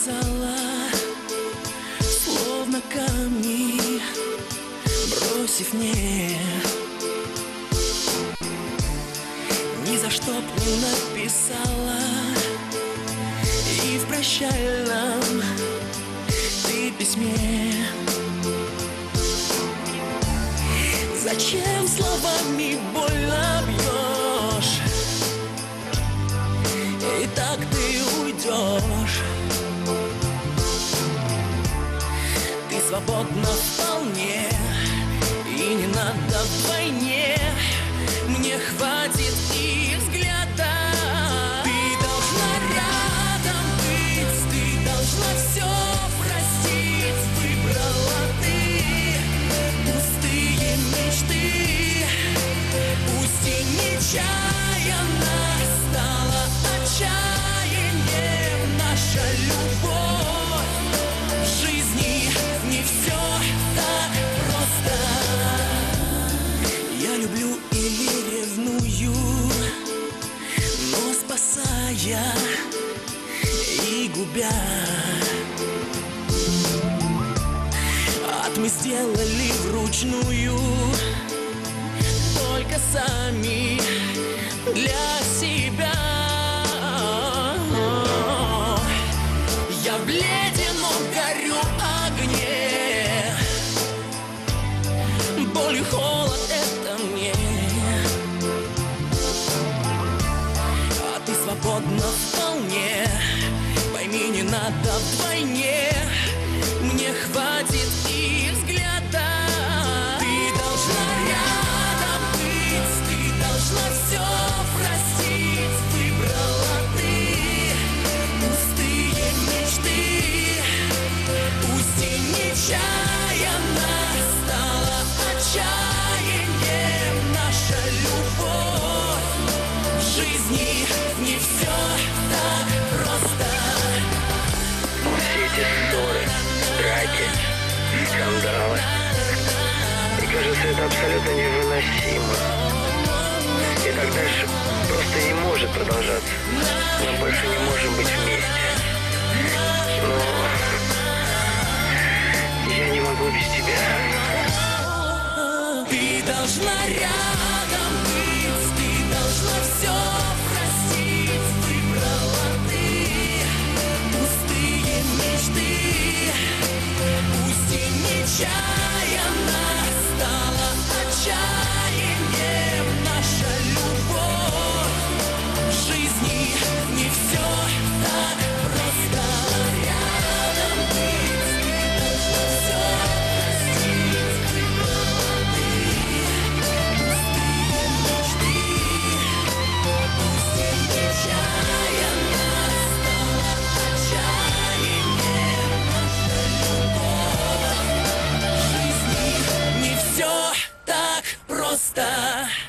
написала, словно камни, бросив мне. Ни за что б не написала и в прощальном ты письме. Зачем словами больно бьешь? И так ты уйдешь. Ты свободна вполне, и не надо вдвойне. Мне хватит и взгляда. Ты должна рядом быть, ты должна все простить. Выбрала ты пустые мечты. Пусть и нечаянно стала отчаянием наша любовь. В жизни не все так просто. Я люблю или ревную, но спасая и губя. Мы сделали вручную, только сами для себя. Я в ледяном горю огне, боль и холод — это мне. А ты свободна вполне, пойми, не надо вдвойне. Мне хватит и взгляда. Ты должна рядом быть, ты должна все простить. Выбрала ты пустые мечты. Пусть и нечаянно стала отчаянием наша любовь. В жизни не все так просто. Все эти ссоры, драки, скандалы. И кажется, это абсолютно невыносимо. И так дальше просто не может продолжаться. Мы больше не можем быть вместе. Но я не могу без тебя. Ты должна рядом быть, ты должна все простить. Выбрала ты пустые мечты. Пусть и нечаянно стала отчаянием наша любовь. В жизни не все так просто. Рядом быть, ты должна все простить. Выбрала ты пустые мечты. Пусть и нечаянно стала отчаянием наша любовь. В жизни не все так просто.